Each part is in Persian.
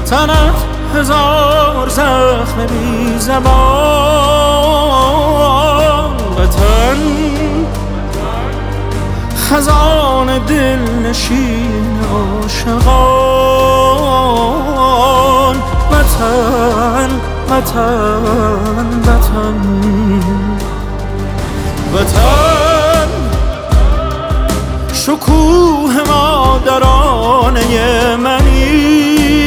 تنت هزار زخم بی زبان، وطن خزان دل نشین عاشقان، وطن وطن وطن وطن، شکوه مادرانه منی،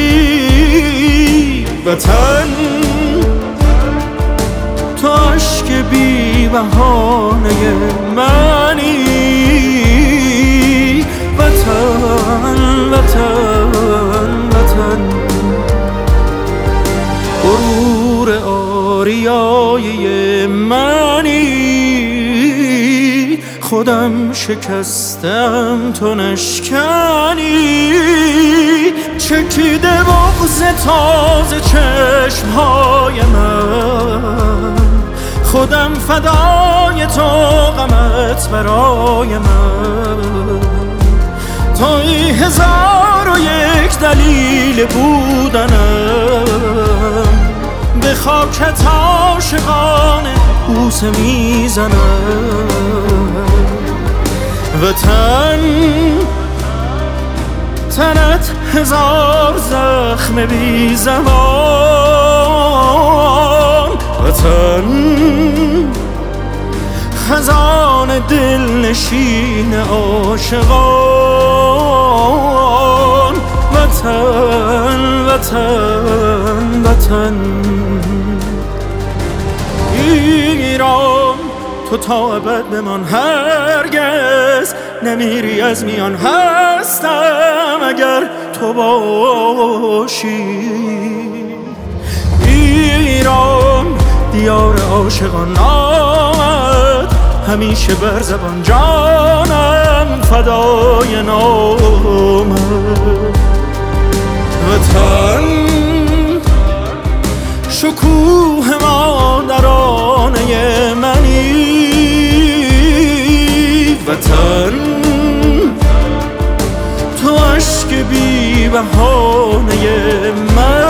وطن تو عشق بی بهانه منی، وطن وطن وطن، غرور آریای منی، خودم شکستم تو نشکنی، چکیده بغض تازه چشمهای من، خودم فدای تو غمت برای من، توی هزار و یک دلیل بودنم، به خاکت عاشقانه بوسه میزنم، وطن تنت هزار زخم بی زبان، وطن خزان دل نشین عاشقان، وطن وطن وطن، ایران تو تا ابد بمان، هرگز نمیری از میان، هستم اگر تو باشی، ایران دیار عاشقان، آمد همیشه بر زبان، جانم فدای نامت، وطن شکوه مادرانه منی، وطن تو عشق بی بهانه من.